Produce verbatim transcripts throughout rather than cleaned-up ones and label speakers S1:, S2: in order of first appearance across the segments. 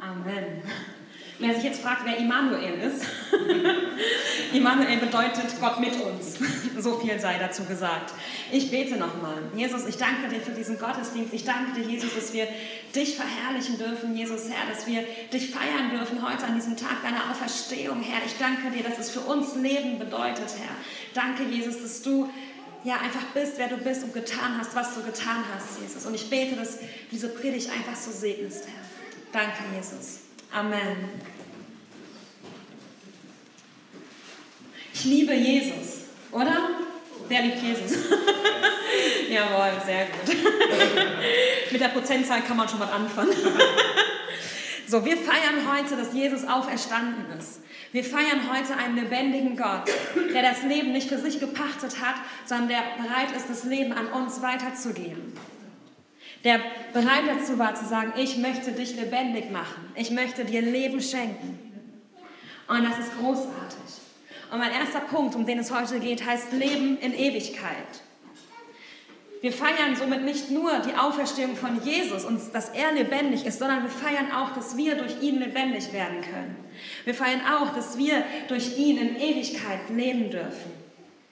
S1: Amen. Wer sich jetzt fragt, wer Immanuel ist, Immanuel bedeutet Gott mit uns. So viel sei dazu gesagt. Ich bete nochmal. Jesus, ich danke dir für diesen Gottesdienst. Ich danke dir, Jesus, dass wir dich verherrlichen dürfen, Jesus, Herr, dass wir dich feiern dürfen heute an diesem Tag deiner Auferstehung, Herr. Ich danke dir, dass es für uns Leben bedeutet, Herr. Danke, Jesus, dass du ja einfach bist, wer du bist und getan hast, was du getan hast, Jesus. Und ich bete, dass du diese Predigt einfach so segnest, Herr. Danke, Jesus. Amen. Ich liebe Jesus, oder? Wer liebt Jesus? Jawohl, sehr gut. Mit der Prozentzahl kann man schon was anfangen. So, wir feiern heute, dass Jesus auferstanden ist. Wir feiern heute einen lebendigen Gott, der das Leben nicht für sich gepachtet hat, sondern der bereit ist, das Leben an uns weiterzugeben. Der bereit dazu war, zu sagen, ich möchte dich lebendig machen. Ich möchte dir Leben schenken. Und das ist großartig. Und mein erster Punkt, um den es heute geht, heißt Leben in Ewigkeit. Wir feiern somit nicht nur die Auferstehung von Jesus und dass er lebendig ist, sondern wir feiern auch, dass wir durch ihn lebendig werden können. Wir feiern auch, dass wir durch ihn in Ewigkeit leben dürfen.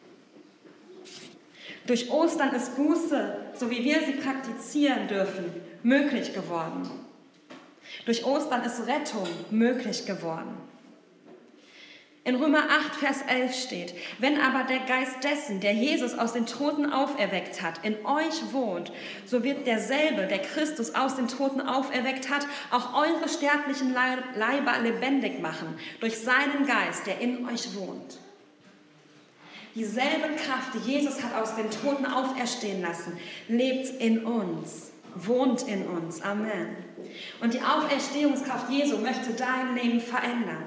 S1: Durch Ostern ist Buße, so wie wir sie praktizieren dürfen, möglich geworden. Durch Ostern ist Rettung möglich geworden. In Römer acht, Vers elf steht, wenn aber der Geist dessen, der Jesus aus den Toten auferweckt hat, in euch wohnt, so wird derselbe, der Christus aus den Toten auferweckt hat, auch eure sterblichen Leiber lebendig machen, durch seinen Geist, der in euch wohnt. Dieselbe Kraft, die Jesus hat aus den Toten auferstehen lassen, lebt in uns, wohnt in uns. Amen. Und die Auferstehungskraft Jesu möchte dein Leben verändern.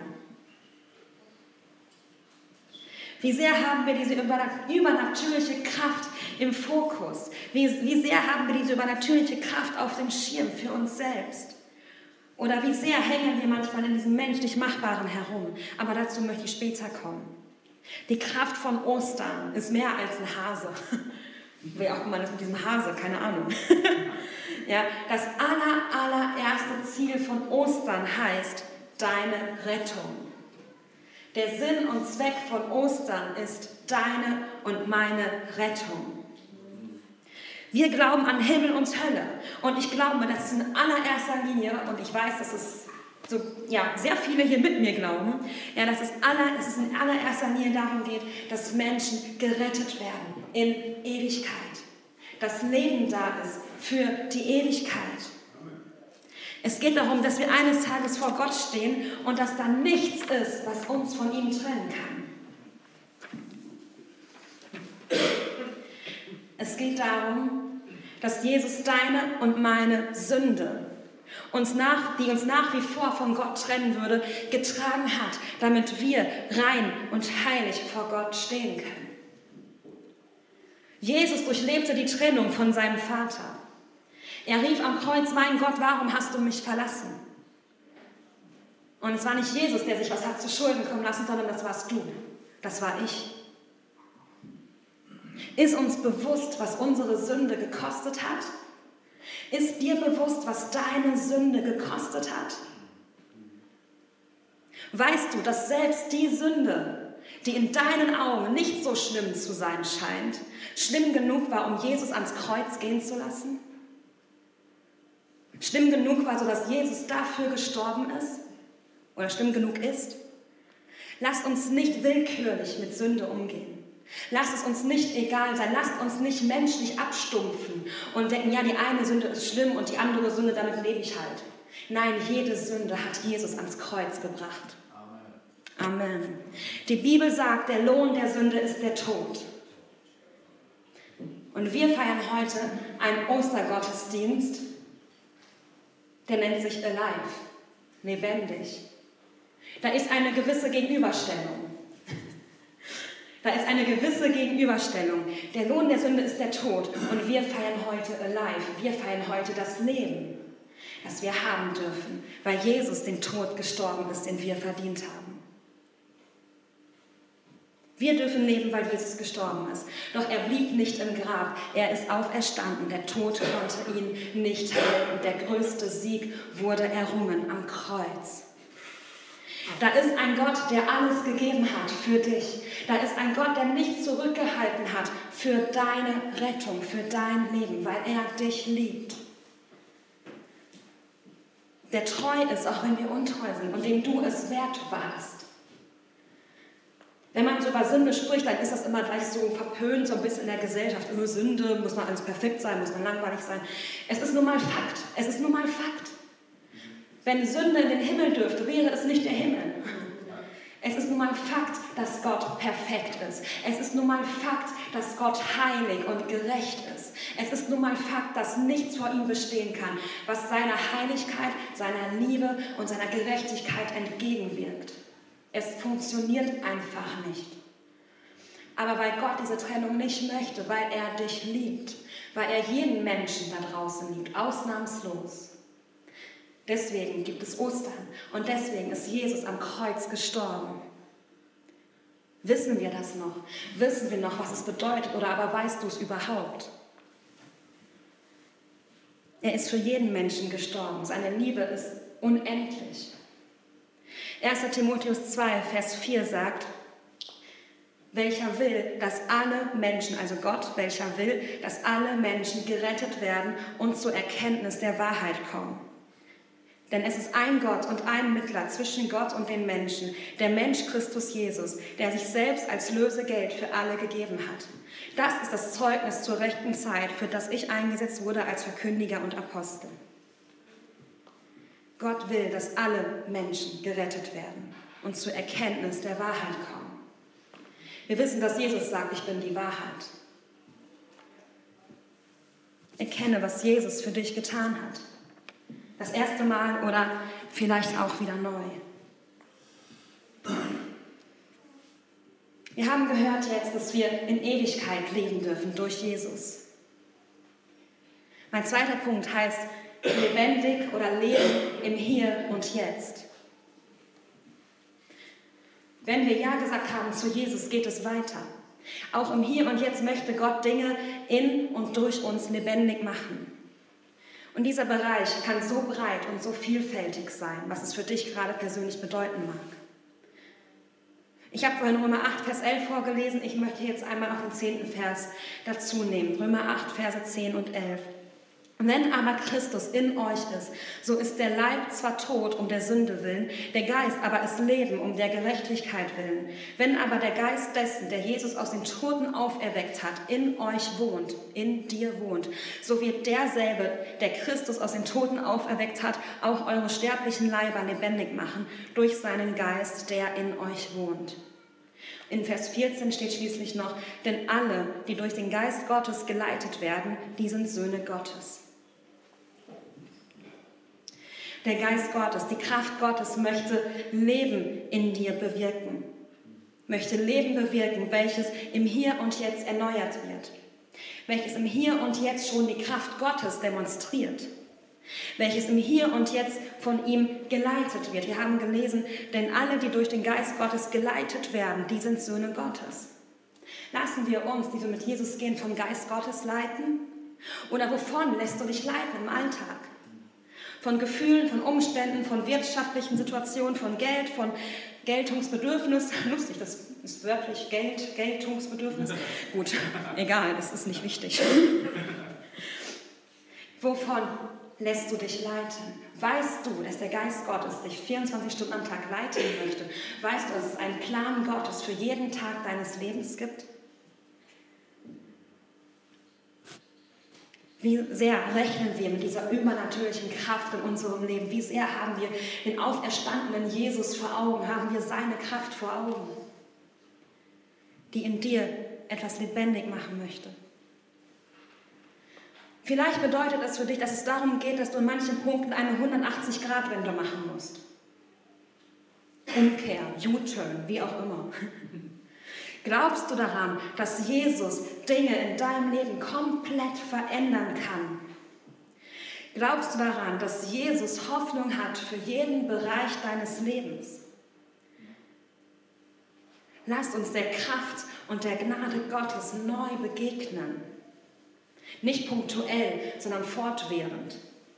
S1: Wie sehr haben wir diese übernatürliche Kraft im Fokus? Wie, wie sehr haben wir diese übernatürliche Kraft auf dem Schirm für uns selbst? Oder wie sehr hängen wir manchmal in diesem menschlich Machbaren herum? Aber dazu möchte ich später kommen. Die Kraft von Ostern ist mehr als ein Hase. Wer auch immer das mit diesem Hase, keine Ahnung. Ja, das aller, allererste Ziel von Ostern heißt deine Rettung. Der Sinn und Zweck von Ostern ist deine und meine Rettung. Wir glauben an Himmel und Hölle. Und ich glaube, dass es in allererster Linie, und ich weiß, dass es so, ja, sehr viele hier mit mir glauben, ja, dass, es aller, dass es in allererster Linie darum geht, dass Menschen gerettet werden in Ewigkeit. Dass Leben da ist für die Ewigkeit. Es geht darum, dass wir eines Tages vor Gott stehen und dass da nichts ist, was uns von ihm trennen kann. Es geht darum, dass Jesus deine und meine Sünde, uns nach, die uns nach wie vor von Gott trennen würde, getragen hat, damit wir rein und heilig vor Gott stehen können. Jesus durchlebte die Trennung von seinem Vater. Er rief am Kreuz, mein Gott, warum hast du mich verlassen? Und es war nicht Jesus, der sich was hat zu Schulden kommen lassen, sondern das warst du. Das war ich. Ist uns bewusst, was unsere Sünde gekostet hat? Ist dir bewusst, was deine Sünde gekostet hat? Weißt du, dass selbst die Sünde, die in deinen Augen nicht so schlimm zu sein scheint, schlimm genug war, um Jesus ans Kreuz gehen zu lassen? Schlimm genug war, sodass Jesus dafür gestorben ist? Oder schlimm genug ist? Lasst uns nicht willkürlich mit Sünde umgehen. Lasst es uns nicht egal sein. Lasst uns nicht menschlich abstumpfen und denken, ja, die eine Sünde ist schlimm und die andere Sünde, damit lebe ich halt. Nein, jede Sünde hat Jesus ans Kreuz gebracht. Amen. Amen. Die Bibel sagt, der Lohn der Sünde ist der Tod. Und wir feiern heute einen Ostergottesdienst, der nennt sich Alive, lebendig. Da ist eine gewisse Gegenüberstellung. Da ist eine gewisse Gegenüberstellung. Der Lohn der Sünde ist der Tod. Und wir feiern heute Alive. Wir feiern heute das Leben, das wir haben dürfen, weil Jesus den Tod gestorben ist, den wir verdient haben. Wir dürfen leben, weil Jesus gestorben ist. Doch er blieb nicht im Grab. Er ist auferstanden. Der Tod konnte ihn nicht halten. Der größte Sieg wurde errungen am Kreuz. Da ist ein Gott, der alles gegeben hat für dich. Da ist ein Gott, der nichts zurückgehalten hat für deine Rettung, für dein Leben, weil er dich liebt. Der treu ist, auch wenn wir untreu sind und dem du es wert warst. Wenn man so über Sünde spricht, dann ist das immer gleich so verpönt, so ein bisschen in der Gesellschaft. Oh, Sünde, muss man alles perfekt sein, muss man langweilig sein. Es ist nun mal Fakt. Es ist nun mal Fakt. Wenn Sünde in den Himmel dürfte, wäre es nicht der Himmel. Es ist nun mal Fakt, dass Gott perfekt ist. Es ist nun mal Fakt, dass Gott heilig und gerecht ist. Es ist nun mal Fakt, dass nichts vor ihm bestehen kann, was seiner Heiligkeit, seiner Liebe und seiner Gerechtigkeit entgegenwirkt. Es funktioniert einfach nicht. Aber weil Gott diese Trennung nicht möchte, weil er dich liebt, weil er jeden Menschen da draußen liebt, ausnahmslos. Deswegen gibt es Ostern und deswegen ist Jesus am Kreuz gestorben. Wissen wir das noch? Wissen wir noch, was es bedeutet, oder aber weißt du es überhaupt? Er ist für jeden Menschen gestorben. Seine Liebe ist unendlich. erster Timotheus zwei, Vers vier sagt, welcher will, dass alle Menschen, also Gott, welcher will, dass alle Menschen gerettet werden und zur Erkenntnis der Wahrheit kommen. Denn es ist ein Gott und ein Mittler zwischen Gott und den Menschen, der Mensch Christus Jesus, der sich selbst als Lösegeld für alle gegeben hat. Das ist das Zeugnis zur rechten Zeit, für das ich eingesetzt wurde als Verkündiger und Apostel. Gott will, dass alle Menschen gerettet werden und zur Erkenntnis der Wahrheit kommen. Wir wissen, dass Jesus sagt, ich bin die Wahrheit. Erkenne, was Jesus für dich getan hat. Das erste Mal oder vielleicht auch wieder neu. Wir haben gehört jetzt, dass wir in Ewigkeit leben dürfen durch Jesus. Mein zweiter Punkt heißt lebendig oder leben im Hier und Jetzt. Wenn wir Ja gesagt haben zu Jesus, geht es weiter. Auch im Hier und Jetzt möchte Gott Dinge in und durch uns lebendig machen. Und dieser Bereich kann so breit und so vielfältig sein, was es für dich gerade persönlich bedeuten mag. Ich habe vorhin Römer acht, Vers elf vorgelesen. Ich möchte jetzt einmal auch den zehnten Vers dazu nehmen. Römer acht, Verse zehn und elf. Wenn aber Christus in euch ist, so ist der Leib zwar tot um der Sünde willen, der Geist aber ist Leben um der Gerechtigkeit willen. Wenn aber der Geist dessen, der Jesus aus den Toten auferweckt hat, in euch wohnt, in dir wohnt, so wird derselbe, der Christus aus den Toten auferweckt hat, auch eure sterblichen Leiber lebendig machen, durch seinen Geist, der in euch wohnt. In Vers vierzehn steht schließlich noch, denn alle, die durch den Geist Gottes geleitet werden, die sind Söhne Gottes. Der Geist Gottes, die Kraft Gottes möchte Leben in dir bewirken. Möchte Leben bewirken, welches im Hier und Jetzt erneuert wird. Welches im Hier und Jetzt schon die Kraft Gottes demonstriert. Welches im Hier und Jetzt von ihm geleitet wird. Wir haben gelesen, denn alle, die durch den Geist Gottes geleitet werden, die sind Söhne Gottes. Lassen wir uns, die wir mit Jesus gehen, vom Geist Gottes leiten? Oder wovon lässt du dich leiten im Alltag? Von Gefühlen, von Umständen, von wirtschaftlichen Situationen, von Geld, von Geltungsbedürfnis. Lustig, das ist wörtlich Geld, Geltungsbedürfnis. Gut, egal, das ist nicht wichtig. Wovon lässt du dich leiten? Weißt du, dass der Geist Gottes dich vierundzwanzig Stunden am Tag leiten möchte? Weißt du, dass es einen Plan Gottes für jeden Tag deines Lebens gibt? Wie sehr rechnen wir mit dieser übernatürlichen Kraft in unserem Leben? Wie sehr haben wir den auferstandenen Jesus vor Augen? Haben wir seine Kraft vor Augen, die in dir etwas lebendig machen möchte? Vielleicht bedeutet es für dich, dass es darum geht, dass du in manchen Punkten eine hundertachtzig Grad Wende machen musst. Umkehr, U-Turn, wie auch immer. Glaubst du daran, dass Jesus Dinge in deinem Leben komplett verändern kann? Glaubst du daran, dass Jesus Hoffnung hat für jeden Bereich deines Lebens? Lasst uns der Kraft und der Gnade Gottes neu begegnen. Nicht punktuell, sondern fortwährend.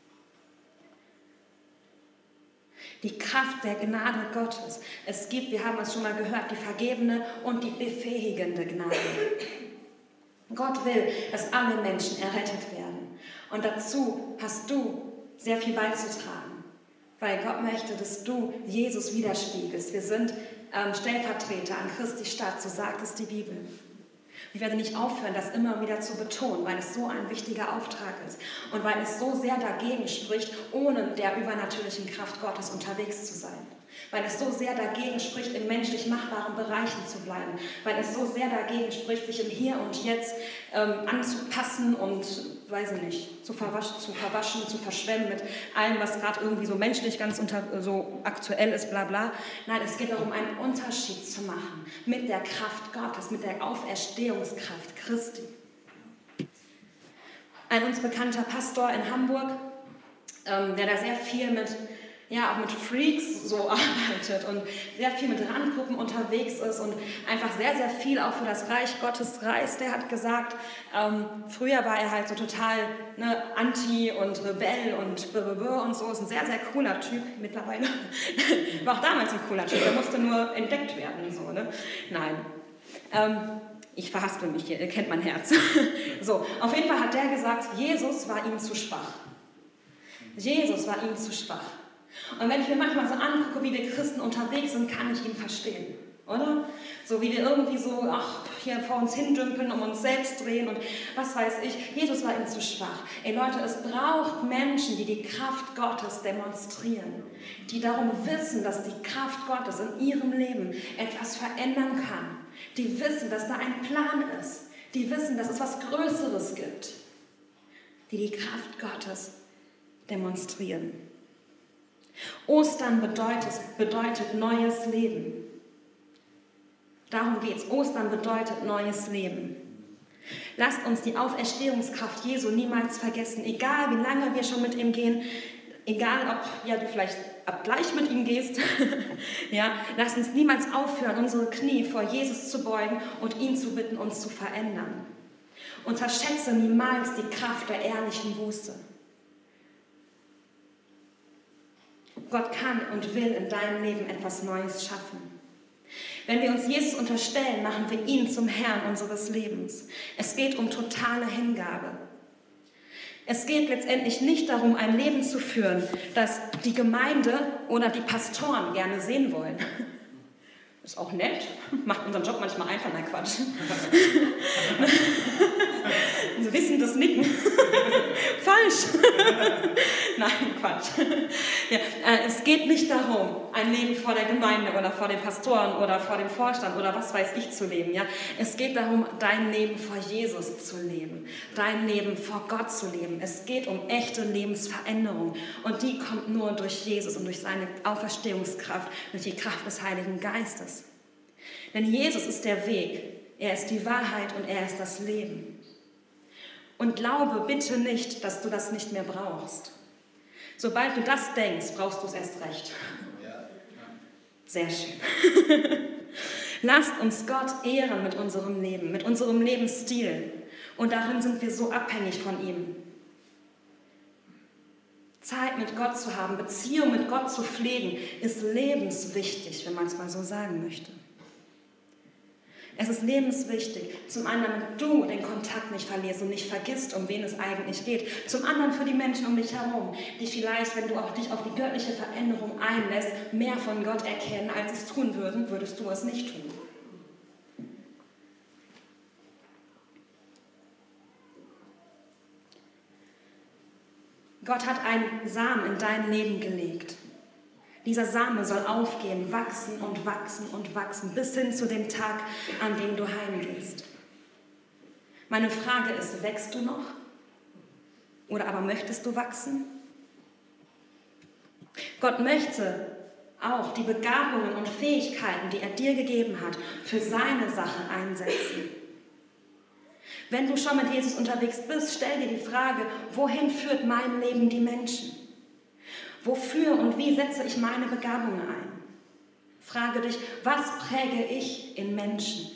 S1: Die Kraft der Gnade Gottes. Es gibt, wir haben es schon mal gehört, die vergebene und die befähigende Gnade. Gott will, dass alle Menschen errettet werden. Und dazu hast du sehr viel beizutragen. Weil Gott möchte, dass du Jesus widerspiegelst. Wir sind ähm, Stellvertreter an Christi Stadt, so sagt es die Bibel. Ich werde nicht aufhören, das immer wieder zu betonen, weil es so ein wichtiger Auftrag ist und weil es so sehr dagegen spricht, ohne der übernatürlichen Kraft Gottes unterwegs zu sein. Weil es so sehr dagegen spricht, in menschlich machbaren Bereichen zu bleiben. Weil es so sehr dagegen spricht, sich im Hier und Jetzt ähm, anzupassen und, weiß ich nicht, zu verwaschen, zu verwaschen, zu verschwemmen mit allem, was gerade irgendwie so menschlich ganz unter, so aktuell ist, bla bla. Nein, es geht darum, einen Unterschied zu machen mit der Kraft Gottes, mit der Auferstehungskraft Christi. Ein uns bekannter Pastor in Hamburg, ähm, der da sehr viel mit ja, auch mit Freaks so arbeitet und sehr viel mit Randgruppen unterwegs ist und einfach sehr, sehr viel auch für das Reich Gottes reist. Der hat gesagt, ähm, früher war er halt so total ne, Anti und Rebell und blablabla und so. Ist ein sehr, sehr cooler Typ mittlerweile. War auch damals ein cooler Typ, der musste nur entdeckt werden. So, ne? Nein. Ähm, ich verhaspel mich hier, ihr kennt mein Herz. So, auf jeden Fall hat der gesagt, Jesus war ihm zu schwach. Jesus war ihm zu schwach. Und wenn ich mir manchmal so angucke, wie wir Christen unterwegs sind, kann ich ihn verstehen, oder? So wie wir irgendwie so ach, hier vor uns hindümpeln, um uns selbst drehen und was weiß ich. Jesus war ihm zu schwach. Ey Leute, es braucht Menschen, die die Kraft Gottes demonstrieren, die darum wissen, dass die Kraft Gottes in ihrem Leben etwas verändern kann, die wissen, dass da ein Plan ist, die wissen, dass es was Größeres gibt, die die Kraft Gottes demonstrieren. Ostern bedeutet, bedeutet neues Leben. Darum geht es. Ostern bedeutet neues Leben. Lasst uns die Auferstehungskraft Jesu niemals vergessen. Egal wie lange wir schon mit ihm gehen, egal ob ja, du vielleicht ab gleich mit ihm gehst, ja, lasst uns niemals aufhören, unsere Knie vor Jesus zu beugen und ihn zu bitten, uns zu verändern. Unterschätze niemals die Kraft der ehrlichen Buße. Gott kann und will in deinem Leben etwas Neues schaffen. Wenn wir uns Jesus unterstellen, machen wir ihn zum Herrn unseres Lebens. Es geht um totale Hingabe. Es geht letztendlich nicht darum, ein Leben zu führen, das die Gemeinde oder die Pastoren gerne sehen wollen. Ist auch nett, macht unseren Job manchmal einfach, nein Quatsch. Sie wissen das Nicken. Falsch. Nein, Quatsch. Ja, äh, es geht nicht darum, ein Leben vor der Gemeinde oder vor den Pastoren oder vor dem Vorstand oder was weiß ich zu leben. Ja? Es geht darum, dein Leben vor Jesus zu leben, dein Leben vor Gott zu leben. Es geht um echte Lebensveränderung und die kommt nur durch Jesus und durch seine Auferstehungskraft, durch die Kraft des Heiligen Geistes. Denn Jesus ist der Weg, er ist die Wahrheit und er ist das Leben. Und glaube bitte nicht, dass du das nicht mehr brauchst. Sobald du das denkst, brauchst du es erst recht. Sehr schön. Lasst uns Gott ehren mit unserem Leben, mit unserem Lebensstil. Und darin sind wir so abhängig von ihm. Zeit mit Gott zu haben, Beziehung mit Gott zu pflegen, ist lebenswichtig, wenn man es mal so sagen möchte. Es ist lebenswichtig, zum einen, damit du den Kontakt nicht verlierst und nicht vergisst, um wen es eigentlich geht. Zum anderen für die Menschen um dich herum, die vielleicht, wenn du auch dich auf die göttliche Veränderung einlässt, mehr von Gott erkennen, als es tun würden, würdest du es nicht tun. Gott hat einen Samen in dein Leben gelegt. Dieser Same soll aufgehen, wachsen und wachsen und wachsen, bis hin zu dem Tag, an dem du heimgehst. Meine Frage ist, wächst du noch? Oder aber möchtest du wachsen? Gott möchte auch die Begabungen und Fähigkeiten, die er dir gegeben hat, für seine Sache einsetzen. Wenn du schon mit Jesus unterwegs bist, stell dir die Frage, wohin führt mein Leben die Menschen? Wofür und wie setze ich meine Begabungen ein? Frage dich, was präge ich in Menschen?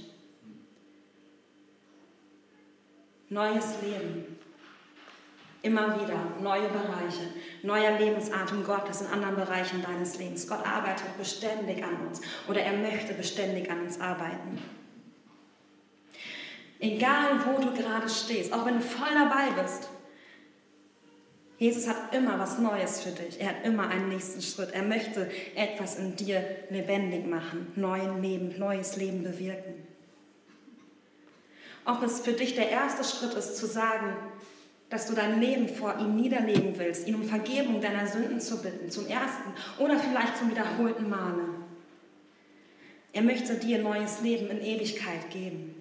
S1: Neues Leben. Immer wieder neue Bereiche, neuer Lebensatem Gottes in anderen Bereichen deines Lebens. Gott arbeitet beständig an uns oder er möchte beständig an uns arbeiten. Egal, wo du gerade stehst, auch wenn du voll dabei bist, Jesus hat immer was Neues für dich. Er hat immer einen nächsten Schritt. Er möchte etwas in dir lebendig machen, neuen Leben, neues Leben bewirken. Ob es für dich der erste Schritt ist, zu sagen, dass du dein Leben vor ihm niederlegen willst, ihn um Vergebung deiner Sünden zu bitten, zum ersten oder vielleicht zum wiederholten Male. Er möchte dir neues Leben in Ewigkeit geben.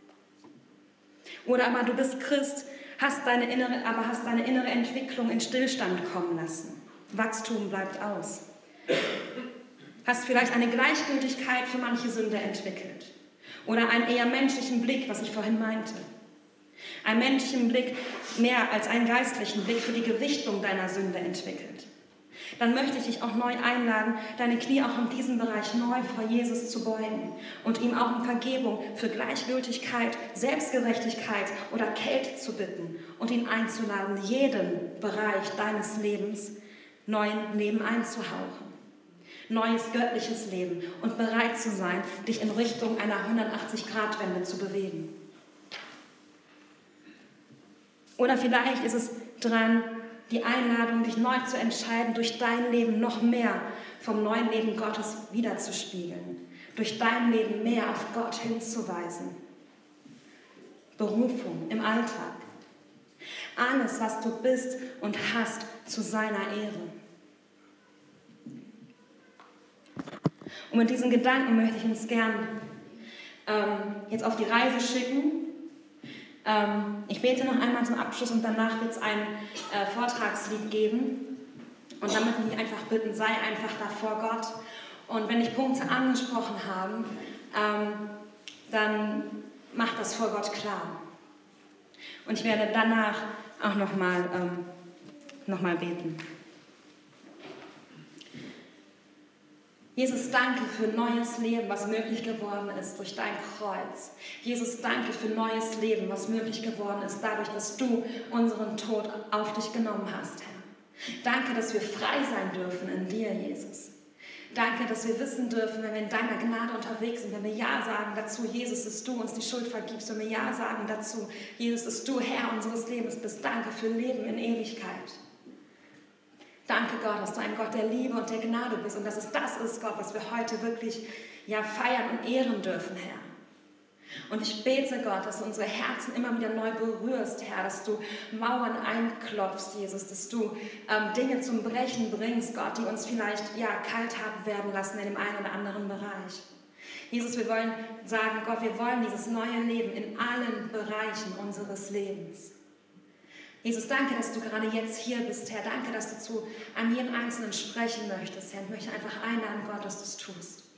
S1: Oder aber du bist Christ, hast deine innere, aber hast deine innere Entwicklung in Stillstand kommen lassen. Wachstum bleibt aus. Hast vielleicht eine Gleichgültigkeit für manche Sünde entwickelt. Oder einen eher menschlichen Blick, was ich vorhin meinte. Einen menschlichen Blick mehr als einen geistlichen Blick für die Gewichtung deiner Sünde entwickelt. Dann möchte ich dich auch neu einladen, deine Knie auch in diesem Bereich neu vor Jesus zu beugen und ihm auch um Vergebung für Gleichgültigkeit, Selbstgerechtigkeit oder Kälte zu bitten und ihn einzuladen, jeden Bereich deines Lebens neuen Leben einzuhauchen. Neues göttliches Leben und bereit zu sein, dich in Richtung einer hundertachtzig-Grad-Wende zu bewegen. Oder vielleicht ist es dran, die Einladung, dich neu zu entscheiden, durch dein Leben noch mehr vom neuen Leben Gottes wiederzuspiegeln. Durch dein Leben mehr auf Gott hinzuweisen. Berufung im Alltag. Alles, was du bist und hast, zu seiner Ehre. Und mit diesen Gedanken möchte ich uns gern ähm, jetzt auf die Reise schicken. Ähm, ich bete noch einmal zum Abschluss und danach wird es ein äh, Vortragslied geben. Und dann möchte ich einfach bitten, sei einfach da vor Gott. Und wenn ich Punkte angesprochen habe, ähm, dann mach das vor Gott klar. Und ich werde danach auch nochmal ähm, noch mal beten. Jesus, danke für neues Leben, was möglich geworden ist durch dein Kreuz. Jesus, danke für neues Leben, was möglich geworden ist, dadurch, dass du unseren Tod auf dich genommen hast, Herr. Danke, dass wir frei sein dürfen in dir, Jesus. Danke, dass wir wissen dürfen, wenn wir in deiner Gnade unterwegs sind, wenn wir Ja sagen dazu, Jesus, dass du uns die Schuld vergibst, wenn wir Ja sagen dazu, Jesus, dass du Herr unseres Lebens bist. Danke für Leben in Ewigkeit. Danke, Gott, dass du ein Gott der Liebe und der Gnade bist und dass es das ist, Gott, was wir heute wirklich ja, feiern und ehren dürfen, Herr. Und ich bete, Gott, dass du unsere Herzen immer wieder neu berührst, Herr, dass du Mauern einklopfst, Jesus, dass du ähm, Dinge zum Brechen bringst, Gott, die uns vielleicht ja, kalt haben werden lassen in dem einen oder anderen Bereich. Jesus, wir wollen sagen, Gott, wir wollen dieses neue Leben in allen Bereichen unseres Lebens. Jesus, danke, dass du gerade jetzt hier bist, Herr. Danke, dass du zu an jeden Einzelnen sprechen möchtest, Herr. Ich möchte einfach einladen, Gott, dass du es tust.